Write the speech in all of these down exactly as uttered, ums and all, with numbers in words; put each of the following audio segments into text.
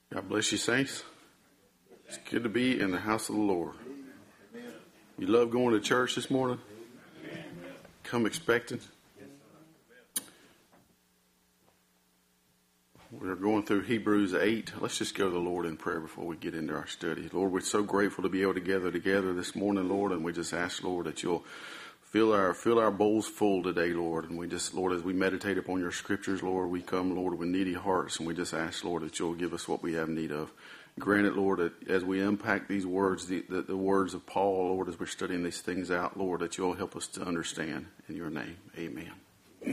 God bless you, saints. It's good to be in the house of the Lord. You love going to church this morning? Come expectant. We're going through Hebrews eight. Let's just go to the Lord in prayer before we get into our study. Lord, we're so grateful to be able to gather together this morning, Lord, and we just ask, Lord, that you'll fill our fill our bowls full today, Lord. And we just, Lord, as we meditate upon your scriptures, Lord, we come, Lord, with needy hearts, and we just ask, Lord, that you'll give us what we have need of. Grant it, Lord, that as we unpack these words, the, the, the words of Paul, Lord, as we're studying these things out, Lord, that you'll help us to understand. In your name, amen.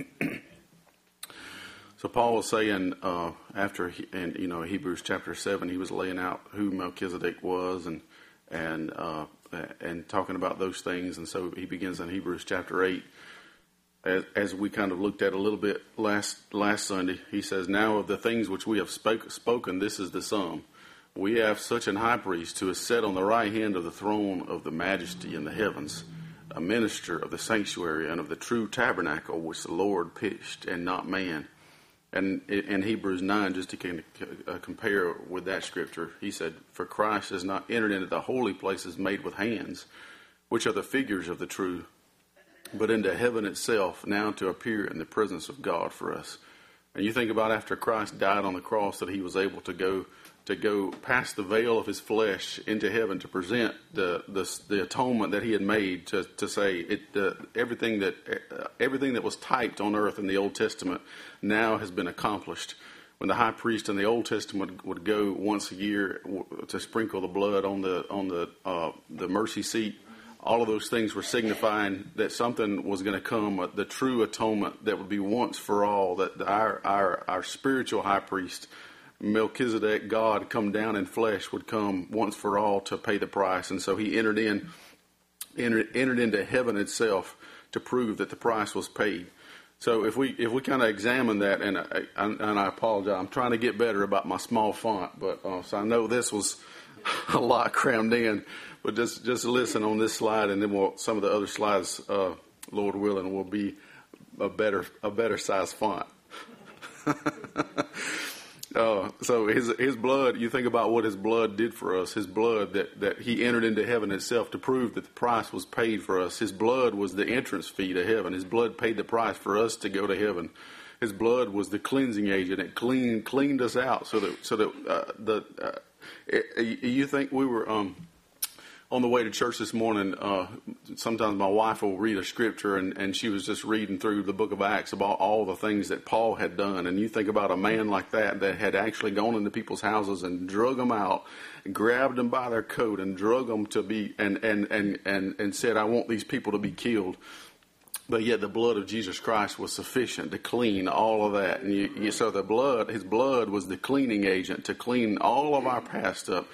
So Paul was saying uh, after, he, and you know, Hebrews chapter seven, he was laying out who Melchizedek was and and uh, and talking about those things. And so he begins in Hebrews chapter eight. As, as we kind of looked at a little bit last last Sunday, he says, "Now of the things which we have spoke, spoken, this is the sum. We have such an high priest who is set on the right hand of the throne of the majesty in the heavens, a minister of the sanctuary and of the true tabernacle which the Lord pitched and not man." And in Hebrews nine, just to kind of compare with that scripture, he said, "For Christ has not entered into the holy places made with hands, which are the figures of the true, but into heaven itself, now to appear in the presence of God for us." And you think about after Christ died on the cross, that he was able to go to go past the veil of his flesh into heaven to present the the, the atonement that he had made, to to say it uh, everything that uh, everything that was typed on earth in the Old Testament now has been accomplished. When the high priest in the Old Testament would go once a year to sprinkle the blood on the on the uh, the mercy seat, all of those things were signifying that something was going to come, the true atonement that would be once for all. That our our our spiritual high priest, Melchizedek, God come down in flesh, would come once for all to pay the price. And so he entered in, entered, entered into heaven itself to prove that the price was paid. So if we if we kind of examine that, and I, and I apologize, I'm trying to get better about my small font, but uh, so I know this was a lot crammed in. But just just listen on this slide, and then we'll, some of the other slides, uh, Lord willing, will be a better a better size font. Uh, so his his blood, you think about what his blood did for us. His blood, that, that he entered into heaven itself to prove that the price was paid for us. His blood was the entrance fee to heaven. His blood paid the price for us to go to heaven. His blood was the cleansing agent. It cleaned cleaned us out so that so that uh, the uh, it, you think we were um, on the way to church this morning. Uh, sometimes my wife will read a scripture, and, and she was just reading through the book of Acts about all the things that Paul had done. And you think about a man like that that had actually gone into people's houses and drug them out, grabbed them by their coat and drug them to be, and, and, and, and, and said, "I want these people to be killed." But yet the blood of Jesus Christ was sufficient to clean all of that. And you, you, so the blood, his blood was the cleaning agent to clean all of our past up.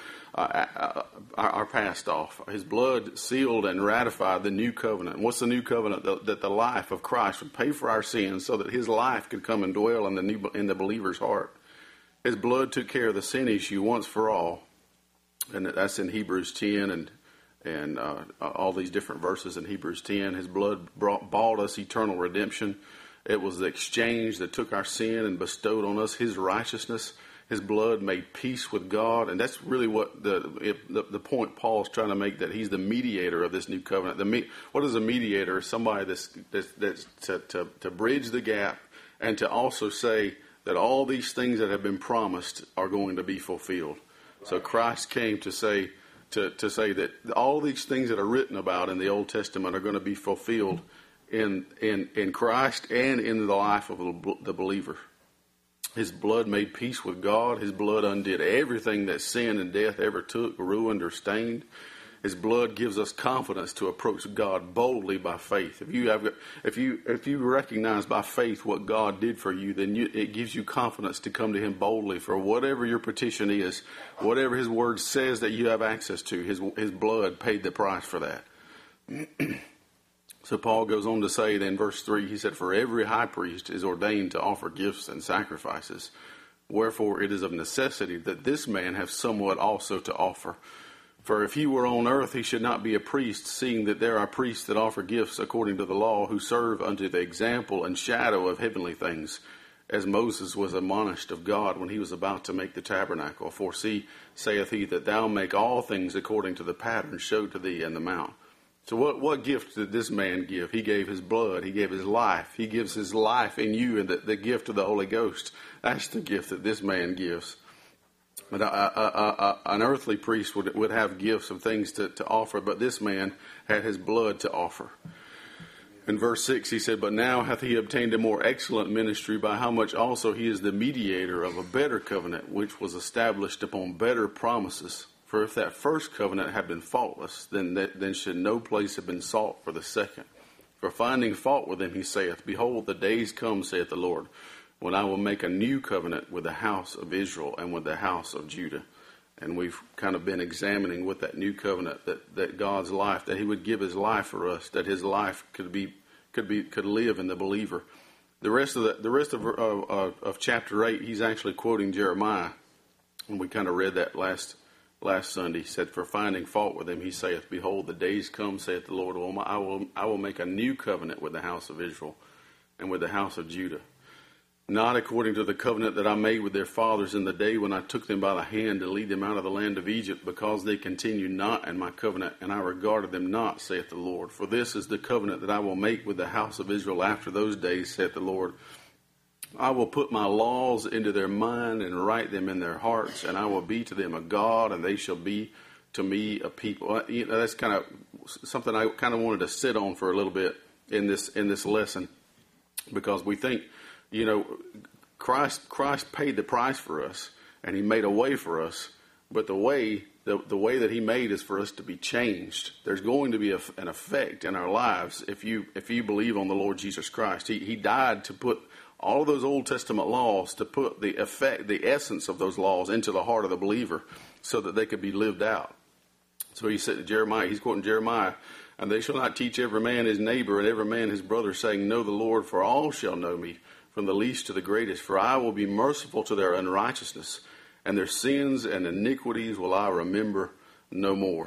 Uh, our, our past off. His blood sealed and ratified the new covenant. And what's the new covenant? The, that the life of Christ would pay for our sins, so that his life could come and dwell in the new, in the believer's heart. His blood took care of the sin issue once for all, and that's in Hebrews ten and and uh, all these different verses in Hebrews ten. His blood brought, bought us eternal redemption. It was the exchange that took our sin and bestowed on us his righteousness. His blood made peace with God, and that's really what the it, the, the point Paul's trying to make, that he's the mediator of this new covenant. The what is a mediator? Somebody that's that's, that's to, to to bridge the gap, and to also say that all these things that have been promised are going to be fulfilled. So Christ came to say to to say that all these things that are written about in the Old Testament are going to be fulfilled in in in Christ and in the life of the believer. His blood made peace with God. His blood undid everything that sin and death ever took, ruined, or stained. His blood gives us confidence to approach God boldly by faith. If you have, if you if you recognize by faith what God did for you, then you, it gives you confidence to come to him boldly for whatever your petition is, whatever his word says that you have access to. His his blood paid the price for that. So Paul goes on to say, then verse three, he said, "For every high priest is ordained to offer gifts and sacrifices. Wherefore it is of necessity that this man have somewhat also to offer. For if he were on earth, he should not be a priest, seeing that there are priests that offer gifts according to the law, who serve unto the example and shadow of heavenly things. as Moses was admonished of God when he was about to make the tabernacle. For see, saith he, that thou make all things according to the pattern showed to thee in the mount. So what, what gift did this man give? He gave his blood. He gave his life. He gives his life in you, and the, the gift of the Holy Ghost. That's the gift that this man gives. But a, a, a, a, an earthly priest would, would have gifts of things to, to offer, but this man had his blood to offer. In verse six, he said, but now hath he obtained a more excellent ministry, by how much also he is the mediator of a better covenant, which was established upon better promises. For if that first covenant had been faultless, then, that, then should no place have been sought for the second. For finding fault with him, he saith, behold, the days come, saith the Lord, when I will make a new covenant with the house of Israel and with the house of Judah. And we've kind of been examining with that new covenant that, that God's life, that he would give his life for us, that his life could be could be could live in the believer. The rest of the the rest of of, of chapter eight, he's actually quoting Jeremiah, and we kind of read that last last Sunday. He said, for finding fault with him, he saith, behold, the days come, saith the Lord, I will I will make a new covenant with the house of Israel and with the house of Judah. Not according to the covenant that I made with their fathers in the day when I took them by the hand to lead them out of the land of Egypt, because they continued not in my covenant, and I regarded them not, saith the Lord. For this is the covenant that I will make with the house of Israel after those days, saith the Lord. I will put my laws into their mind and write them in their hearts, and I will be to them a God, and they shall be to me a people. You know, that's kind of something I kind of wanted to sit on for a little bit in this in this lesson, because we think, you know, Christ Christ paid the price for us, and he made a way for us. But the way the, the way that he made is for us to be changed. There's going to be a, an effect in our lives if you if you believe on the Lord Jesus Christ. He he died to put all of those Old Testament laws, to put the effect, the essence of those laws into the heart of the believer, so that they could be lived out. So he said to Jeremiah, he's quoting Jeremiah, and they shall not teach every man his neighbor and every man his brother, saying, know the Lord, for all shall know me, from the least to the greatest. For I will be merciful to their unrighteousness, and their sins and iniquities will I remember no more.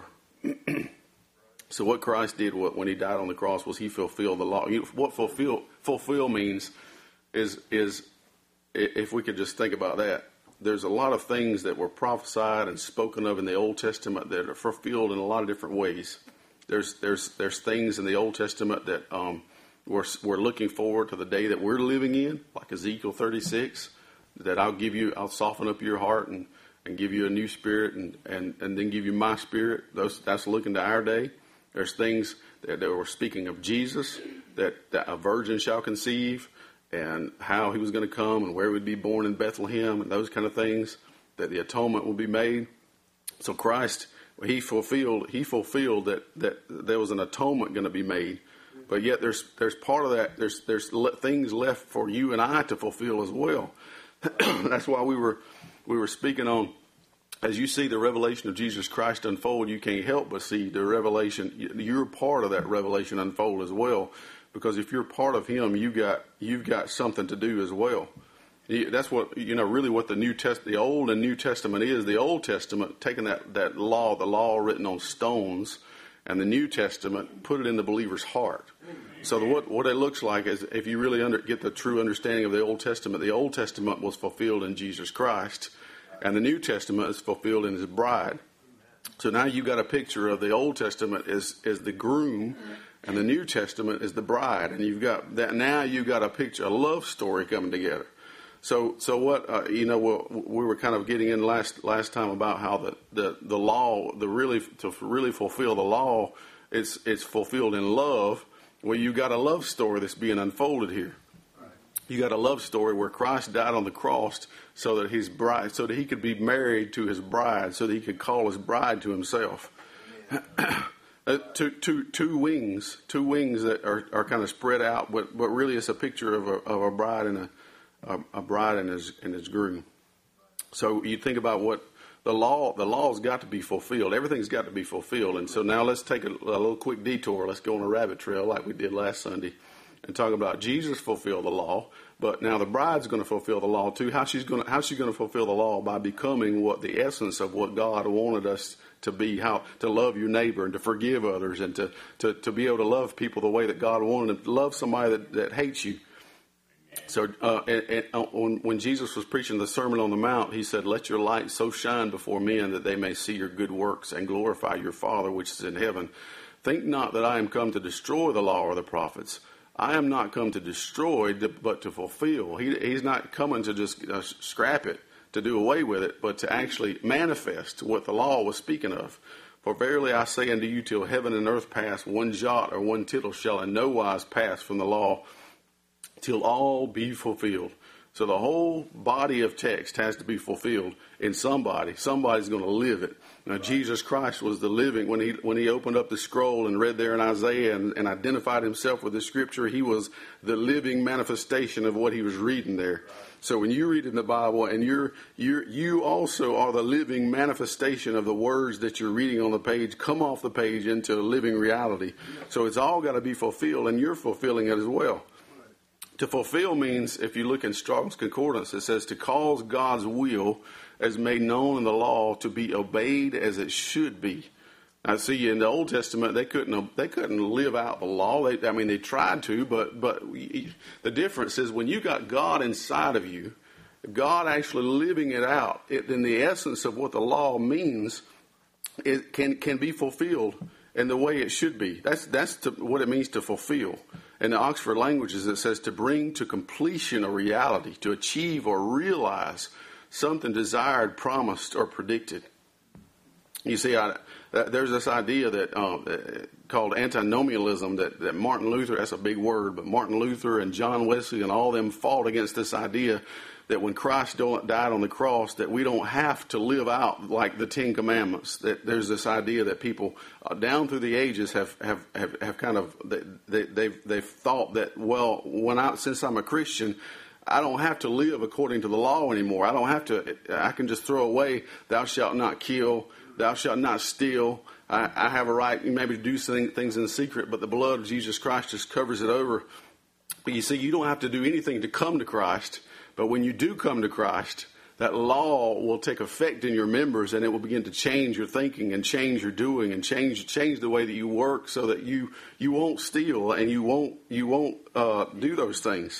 So what Christ did when he died on the cross was he fulfilled the law. You know, what fulfill fulfill means is is if we could just think about that. There's a lot of things that were prophesied and spoken of in the Old Testament that are fulfilled in a lot of different ways. There's there's there's things in the Old Testament that um, we're we're looking forward to the day that we're living in, like Ezekiel thirty-six. That I'll give you, I'll soften up your heart and, and give you a new spirit, and, and, and then give you my spirit. Those that's looking to our day. There's things that, that were speaking of Jesus, that, that a virgin shall conceive, and how he was going to come and where he would be born in Bethlehem, and those kind of things, that the atonement will be made. So Christ, he fulfilled he fulfilled that, that there was an atonement going to be made. But yet there's there's part of that, there's there's le- things left for you and I to fulfill as well. That's why we were we were speaking on, as you see the revelation of Jesus Christ unfold, you can't help but see the revelation. You're part of that revelation unfold as well, because if you're part of him, you got you've got something to do as well. That's what, you know, really what the New Test, the Old and New Testament is. The Old Testament, taking that, that law, the law written on stones, and the New Testament, put it in the believer's heart. So the, what what it looks like is, if you really under, get the true understanding of the Old Testament, the Old Testament was fulfilled in Jesus Christ, and the New Testament is fulfilled in his bride. So now you've got a picture of the Old Testament is is the groom, and the New Testament is the bride, and you've got that. Now you've got a picture, a love story coming together. So so what uh, you know we, we were kind of getting in last last time about how the, the, the law, the really to really fulfill the law, it's it's fulfilled in love. Well, you got a love story that's being unfolded here. Right. You got a love story where Christ died on the cross so that his bride, so that he could be married to his bride, so that he could call his bride to himself. uh, two, two, two wings, two wings that are, are kind of spread out, but but really it's a picture of a of a bride and a a, a bride and his and his groom. So you think about what. The law, the law's got to be fulfilled. Everything's got to be fulfilled. And so now let's take a, a little quick detour. Let's go on a rabbit trail like we did last Sunday and talk about Jesus fulfilled the law. But now the bride's going to fulfill the law too. How she's going to, how's she going to fulfill the law? By becoming what the essence of what God wanted us to be, how to love your neighbor and to forgive others and to, to, to be able to love people the way that God wanted them to love somebody that, that hates you. So uh, and, and when, when Jesus was preaching the Sermon on the Mount, he said, "Let your light so shine before men that they may see your good works and glorify your Father which is in heaven. Think not that I am come to destroy the law or the prophets. I am not come to destroy, but to fulfill." He, he's not coming to just uh, scrap it, to do away with it, but to actually manifest what the law was speaking of. "For verily I say unto you, till heaven and earth pass, one jot or one tittle shall in no wise pass from the law, till all be fulfilled." So the whole body of text has to be fulfilled in somebody. Somebody's going to live it. Now, Jesus Christ was the living, when he when he opened up the scroll and read there in Isaiah and, and identified himself with the scripture, he was the living manifestation of what he was reading there. So when you read in the Bible, and you're you you also are the living manifestation of the words that you're reading on the page, come off the page into a living reality. So it's all got to be fulfilled, and you're fulfilling it as well. To fulfill means, if you look in Strong's Concordance, it says to cause God's will as made known in the law to be obeyed as it should be. Now, see, in the Old Testament, they couldn't they couldn't live out the law. They, I mean, they tried to, but but the difference is when you got God inside of you, God actually living it out, it, in the essence of what the law means, it can can be fulfilled in the way it should be. That's that's to, what it means to fulfill. In the Oxford Languages, it says to bring to completion a reality, to achieve or realize something desired, promised, or predicted. You see, I, there's this idea that uh, called antinomianism that, that Martin Luther, that's a big word, but Martin Luther and John Wesley and all them fought against this idea that when Christ died on the cross, that we don't have to live out like the Ten Commandments. That there's this idea that people uh, down through the ages have have, have, have kind of they, they've they've thought that, well, when I since I'm a Christian, I don't have to live according to the law anymore. I don't have to. I can just throw away "Thou shalt not kill," "Thou shalt not steal." I, I have a right maybe to do things in secret, but the blood of Jesus Christ just covers it over. But you see, you don't have to do anything to come to Christ. But when you do come to Christ, that law will take effect in your members, and it will begin to change your thinking and change your doing and change change the way that you work, so that you you won't steal and you won't you won't uh, do those things.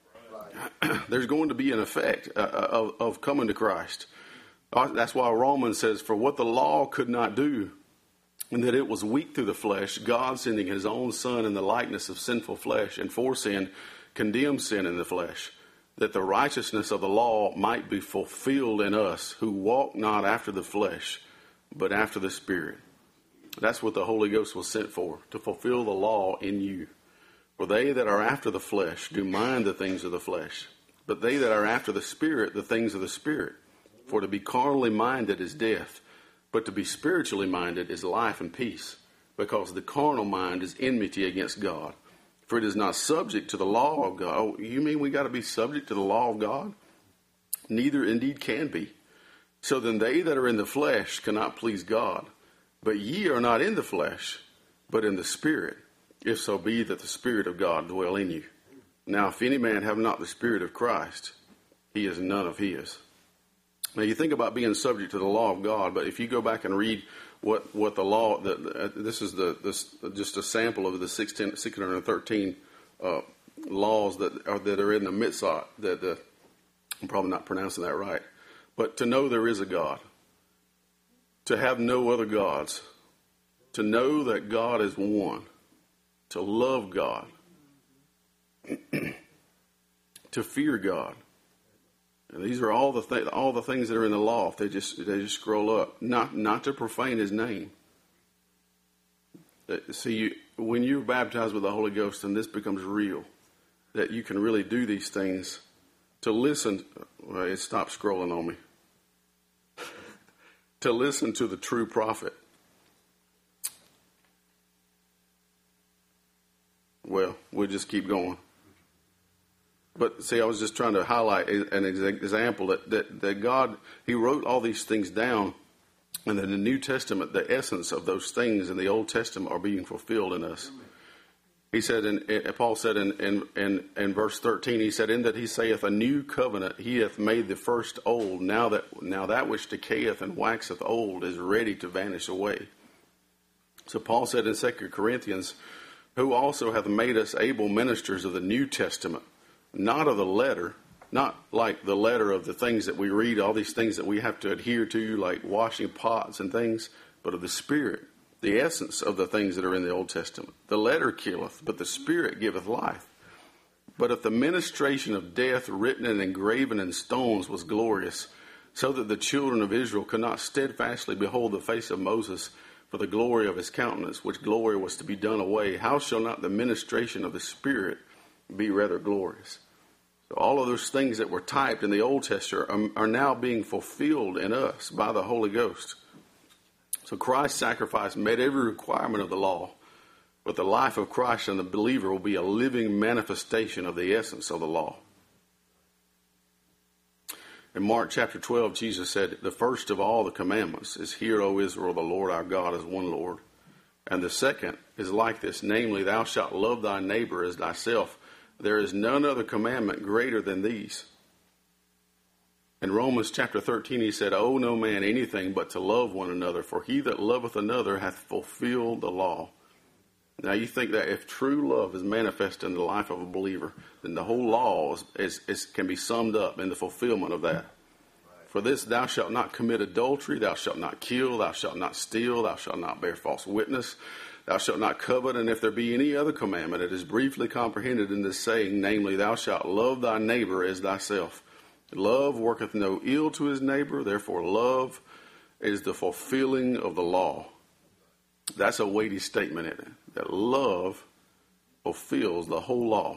There's going to be an effect uh, of, of coming to Christ. That's why Romans says, "For what the law could not do, and that it was weak through the flesh, God sending his own Son in the likeness of sinful flesh, and for sin condemned sin in the flesh, that the righteousness of the law might be fulfilled in us, who walk not after the flesh, but after the Spirit." That's what the Holy Ghost was sent for, to fulfill the law in you. "For they that are after the flesh do mind the things of the flesh, but they that are after the Spirit, the things of the Spirit. For to be carnally minded is death, but to be spiritually minded is life and peace, because the carnal mind is enmity against God. For it is not subject to the law of God." Oh, you mean we got to be subject to the law of God? Neither indeed can be. "So then they that are in the flesh cannot please God. But ye are not in the flesh, but in the Spirit, if so be that the Spirit of God dwell in you. Now if any man have not the Spirit of Christ, he is none of his." Now you think about being subject to the law of God, but if you go back and read what what the law, the, the, this is the this, just a sample of the six hundred thirteen uh, laws that are that are in the mitzvah. That the, I'm probably not pronouncing that right, but to know there is a God, to have no other gods, to know that God is one, to love God, to fear God. And these are all the th- all the things that are in the law. If they just they just scroll up, not not to profane His name. See, you, when you're baptized with the Holy Ghost, and this becomes real, that you can really do these things. To listen, well, it stopped scrolling on me. To listen to the true prophet. Well, we'll just keep going. But see, I was just trying to highlight an example that, that, that God, He wrote all these things down, and in the New Testament, the essence of those things in the Old Testament are being fulfilled in us. He said, in, in, Paul said in, in, in, in verse thirteen, he said, "In that He saith, a new covenant He hath made the first old. Now that now that which decayeth and waxeth old is ready to vanish away." So Paul said in Second Corinthians, "Who also hath made us able ministers of the New Testament, not of the letter, not like the letter of the things that we read, all these things that we have to adhere to, like washing pots and things, but of the Spirit, the essence of the things that are in the Old Testament. The letter killeth, but the Spirit giveth life. But if the ministration of death written and engraven in stones was glorious, so that the children of Israel could not steadfastly behold the face of Moses for the glory of his countenance, which glory was to be done away, how shall not the ministration of the Spirit be rather glorious? So all of those things that were typed in the Old Testament are, are now being fulfilled in us by the Holy Ghost. So Christ's sacrifice met every requirement of the law, but the life of Christ and the believer will be a living manifestation of the essence of the law. In Mark chapter twelve, Jesus said, the first of all the commandments is, Hear, O Israel, the Lord our God is one Lord. And the second is like this, namely, thou shalt love thy neighbor as thyself. There is none other commandment greater than these. In Romans chapter thirteen, he said, Owe no man anything but to love one another, for he that loveth another hath fulfilled the law. Now you think that if true love is manifest in the life of a believer, then the whole law is, is, is, can be summed up in the fulfillment of that. Right. For this, thou shalt not commit adultery, thou shalt not kill, thou shalt not steal, thou shalt not bear false witness, thou shalt not covet, and if there be any other commandment, it is briefly comprehended in this saying, namely, thou shalt love thy neighbor as thyself. Love worketh no ill to his neighbor, therefore love is the fulfilling of the law. That's a weighty statement, isn't it? That love fulfills the whole law.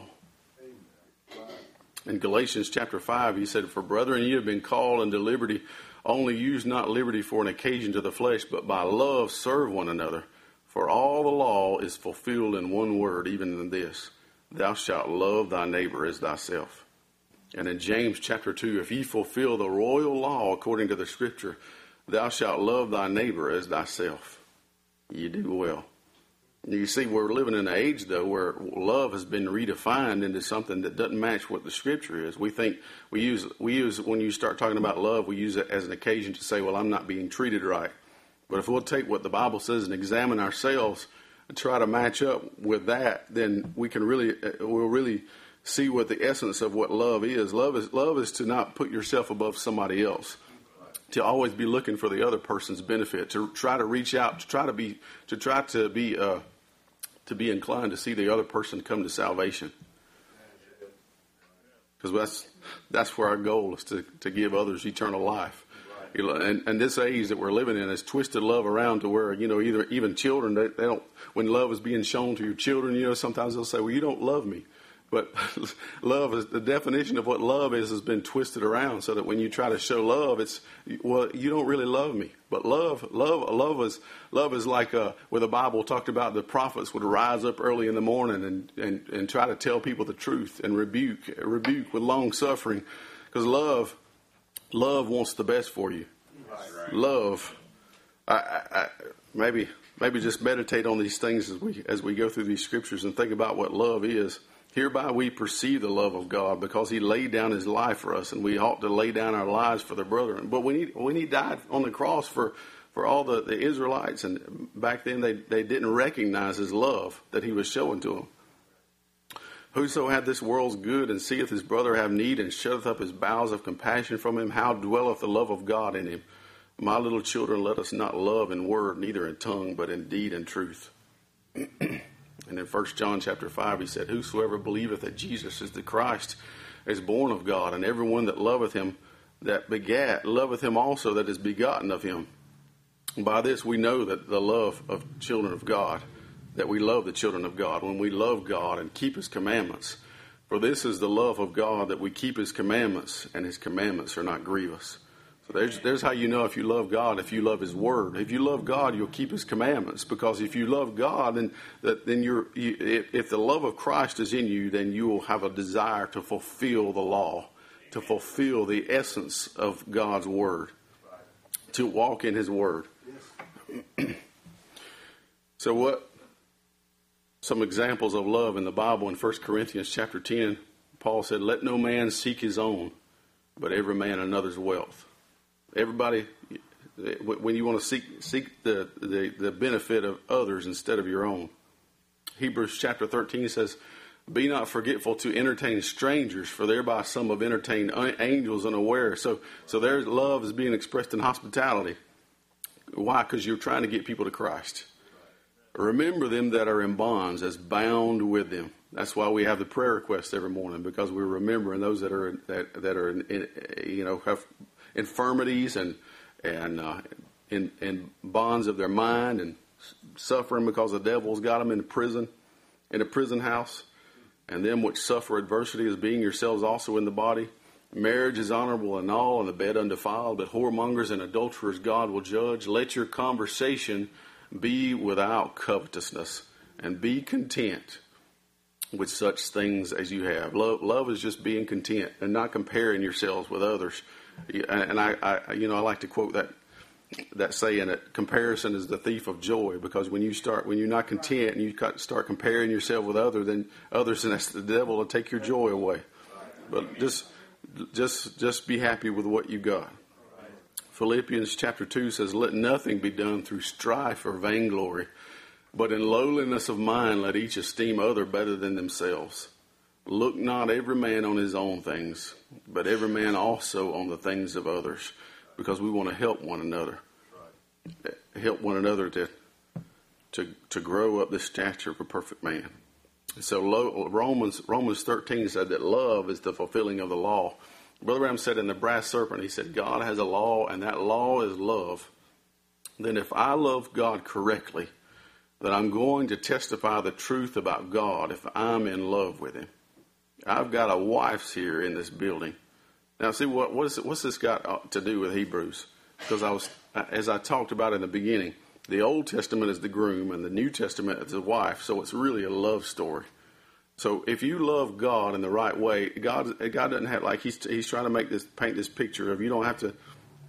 In Galatians chapter five, he said, For brethren, ye have been called unto liberty, only use not liberty for an occasion to the flesh, but by love serve one another. For all the law is fulfilled in one word, even in this, thou shalt love thy neighbor as thyself. And in James chapter two, if ye fulfill the royal law according to the scripture, thou shalt love thy neighbor as thyself. You do well. You see, we're living in an age, though, where love has been redefined into something that doesn't match what the scripture is. We think we use, we use, when you start talking about love, we use it as an occasion to say, well, I'm not being treated right. But if we'll take what the Bible says and examine ourselves and try to match up with that, then we can really, we'll really see what the essence of what love is. Love is, love is to not put yourself above somebody else. To always be looking for the other person's benefit, to try to reach out, to try to be, to try to be, uh, to be inclined to see the other person come to salvation. Because that's that's where our goal is, to, to give others eternal life. You know, and, and this age that we're living in has twisted love around to where, you know, either even children, they, they don't, when love is being shown to your children, you know, sometimes they'll say, well, you don't love me. But love is, the definition of what love is has been twisted around so that when you try to show love, it's, well, you don't really love me. But love, love, love is, love is like uh, where the Bible talked about the prophets would rise up early in the morning and, and, and try to tell people the truth and rebuke, rebuke with long suffering. Because love, love wants the best for you. Right. Love, I, I, I, maybe, maybe just meditate on these things as we, as we go through these scriptures and think about what love is. Hereby we perceive the love of God, because he laid down his life for us, and we ought to lay down our lives for the brethren. But when he, when he died on the cross for, for all the, the Israelites, and back then they, they didn't recognize his love that he was showing to them. Whoso hath this world's good, and seeth his brother have need, and shutteth up his bowels of compassion from him, how dwelleth the love of God in him? My little children, let us not love in word, neither in tongue, but in deed and truth. And in First John chapter five, he said, Whosoever believeth that Jesus is the Christ is born of God, and everyone that loveth him that begat loveth him also that is begotten of him. And by this we know that the love of children of God, that we love the children of God, when we love God and keep his commandments. For this is the love of God, that we keep his commandments, and his commandments are not grievous. So there's, there's how you know if you love God, if you love his word. If you love God, you'll keep his commandments. Because if you love God, then, that, then you're, you, if, if the love of Christ is in you, then you will have a desire to fulfill the law, to fulfill the essence of God's word, to walk in his word. So what, some examples of love in the Bible in First Corinthians chapter ten, Paul said, Let no man seek his own, but every man another's wealth. Everybody, when you want to seek seek the, the, the benefit of others instead of your own. Hebrews chapter thirteen says, Be not forgetful to entertain strangers, for thereby some have entertained angels unaware. So, so their love is being expressed in hospitality. Why? Because you're trying to get people to Christ. Remember them that are in bonds as bound with them. That's why we have the prayer requests every morning, because we're remembering those that are that that are in, you know have infirmities and and uh, in in bonds of their mind and suffering because the devil's got them in prison, in a prison house. And them which suffer adversity as being yourselves also in the body. Marriage is honorable in all, and the bed undefiled, but whoremongers and adulterers God will judge. Let your conversation be without covetousness, and be content with such things as you have. Love, love is just being content and not comparing yourselves with others. And I, I, you know, I like to quote that that saying that comparison is the thief of joy, because when you start, when you're not content and you start comparing yourself with others, then others, and that's the devil will take your joy away. But just, just, just be happy with what you got. Philippians chapter two says, "Let nothing be done through strife or vainglory, but in lowliness of mind let each esteem other better than themselves. Look not every man on his own things, but every man also on the things of others." Because we want to help one another, help one another to to to grow up the stature of a perfect man. So Romans Romans thirteen said that love is the fulfilling of the law. Brother Branham said in the brass serpent, he said, God has a law, and that law is love. Then if I love God correctly, then I'm going to testify the truth about God if I'm in love with him. I've got a wife's here in this building. Now, see, what what is it, what's this got to do with Hebrews? Because I was, as I talked about in the beginning, the Old Testament is the groom and the New Testament is the wife, so it's really a love story. So if you love God in the right way, God God doesn't have, like he's he's trying to make this paint this picture of, you don't have to.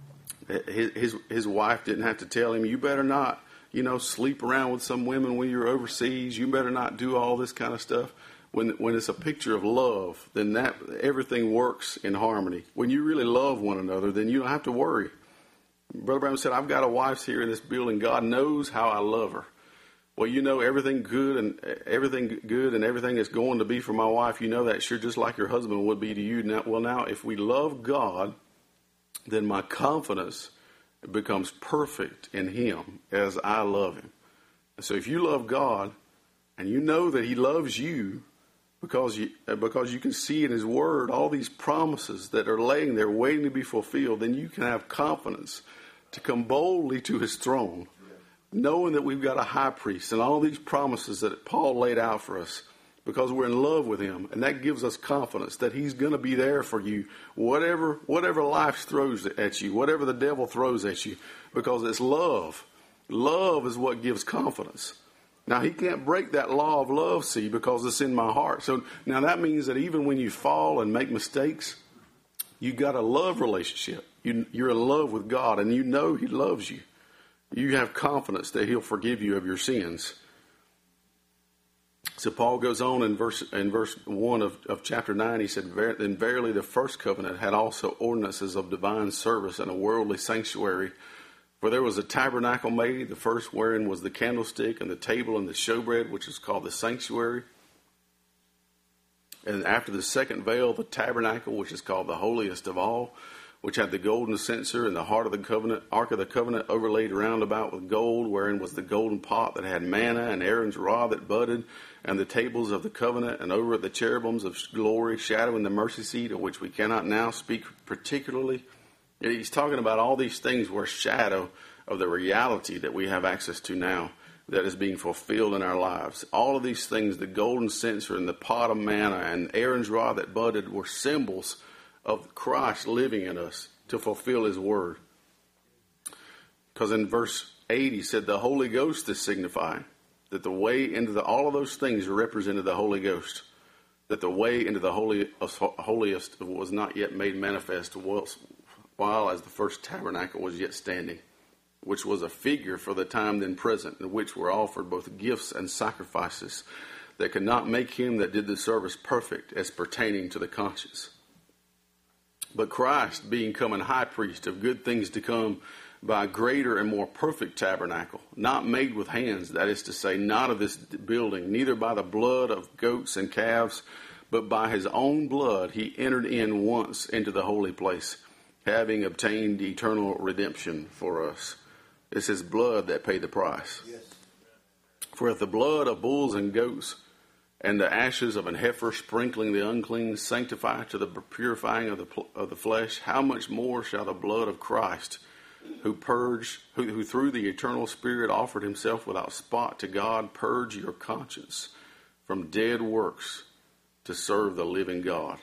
His his his wife didn't have to tell him, you better not, you know, sleep around with some women when you're overseas. You better not do all this kind of stuff. When when it's a picture of love, then that everything works in harmony. When you really love one another, then you don't have to worry. Brother Branham said, I've got a wife here in this building. God knows how I love her. Well, you know everything good and everything good and everything that's going to be for my wife. You know that sure just like your husband would be to you. Now, well, now if we love God, then my confidence becomes perfect in him as I love him. So if you love God and you know that he loves you, because you because you can see in his word all these promises that are laying there waiting to be fulfilled, then you can have confidence to come boldly to his throne, knowing that we've got a high priest and all these promises that Paul laid out for us, because we're in love with him. And that gives us confidence that he's going to be there for you, whatever whatever life throws at you, whatever the devil throws at you, because it's love. Love is what gives confidence. Now, he can't break that law of love, see, because it's in my heart. So now that means that even when you fall and make mistakes, you got a love relationship. You, you're in love with God, and you know he loves you. You have confidence that he'll forgive you of your sins. So Paul goes on in verse in verse one of, of chapter nine. He said, "Then verily the first covenant had also ordinances of divine service and a worldly sanctuary. For there was a tabernacle made, the first wherein was the candlestick and the table and the showbread, which is called the sanctuary. And after the second veil, the tabernacle, which is called the holiest of all, which had the golden censer and the heart of the covenant, ark of the covenant overlaid round about with gold, wherein was the golden pot that had manna and Aaron's rod that budded, and the tables of the covenant, and over it the cherubims of glory, shadowing the mercy seat, of which we cannot now speak particularly." He's talking about all these things were a shadow of the reality that we have access to now, that is being fulfilled in our lives. All of these things, the golden censer and the pot of manna and Aaron's rod that budded, were symbols of Christ living in us to fulfill his word. Because in verse eight, he said the Holy Ghost is signifying that the way into the, all of those things represented the Holy Ghost. That the way into the holy, holiest was not yet made manifest, while as the first tabernacle was yet standing, which was a figure for the time then present, in which were offered both gifts and sacrifices that could not make him that did the service perfect as pertaining to the conscience. But Christ, being come an high priest of good things to come, by a greater and more perfect tabernacle, not made with hands, that is to say, not of this building, neither by the blood of goats and calves, but by his own blood he entered in once into the holy place, having obtained eternal redemption for us. It's his blood that paid the price. Yes. For if the blood of bulls and goats and the ashes of an heifer sprinkling the unclean sanctify to the purifying of the of the flesh, how much more shall the blood of Christ, who purged, who, who through the eternal Spirit offered himself without spot to God, purge your conscience from dead works to serve the living God.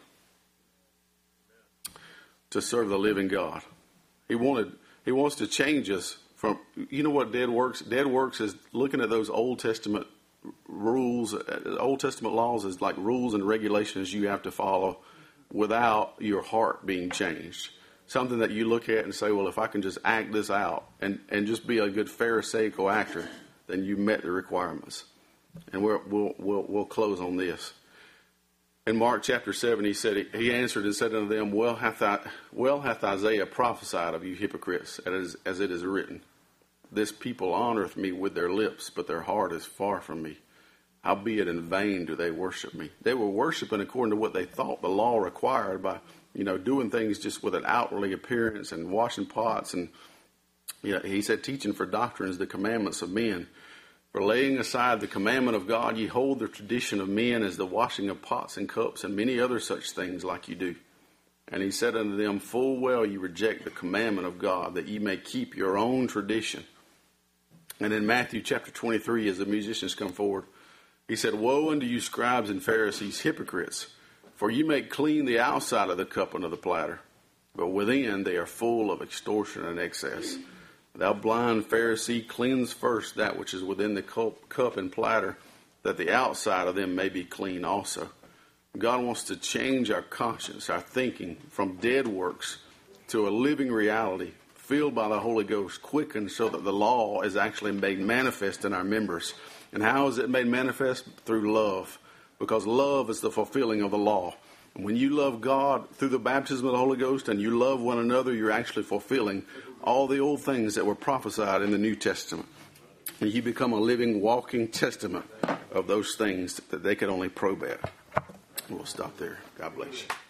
To serve the living God. He wanted. He wants to change us from. You know what dead works? Dead works is looking at those Old Testament rules. Old Testament laws is like rules and regulations you have to follow without your heart being changed. Something that you look at and say, well, if I can just act this out and, and just be a good Pharisaical actor, then you met the requirements. And we're, we'll we'll we'll close on this. In Mark chapter seven, he said, he answered and said unto them, Well hath I, well hath Isaiah prophesied of you hypocrites, as, as it is written, This people honoreth me with their lips, but their heart is far from me. Howbeit in vain do they worship me. They were worshiping according to what they thought the law required by, you know, doing things just with an outwardly appearance and washing pots. And you know, he said, teaching for doctrines the commandments of men. For laying aside the commandment of God, ye hold the tradition of men as the washing of pots and cups and many other such things like you do. And he said unto them, Full well ye reject the commandment of God, that ye may keep your own tradition. And in Matthew chapter twenty-three, as the musicians come forward, he said, Woe unto you scribes and Pharisees, hypocrites, for you make clean the outside of the cup and of the platter, but within they are full of extortion and excess. Thou blind Pharisee, cleanse first that which is within the cup and platter, that the outside of them may be clean also. God wants to change our conscience, our thinking, from dead works to a living reality, filled by the Holy Ghost, quickened so that the law is actually made manifest in our members. And how is it made manifest? Through love, because love is the fulfilling of the law. When you love God through the baptism of the Holy Ghost and you love one another, you're actually fulfilling all the old things that were prophesied in the New Testament. And you become a living, walking testament of those things that they could only probe at. We'll stop there. God bless you.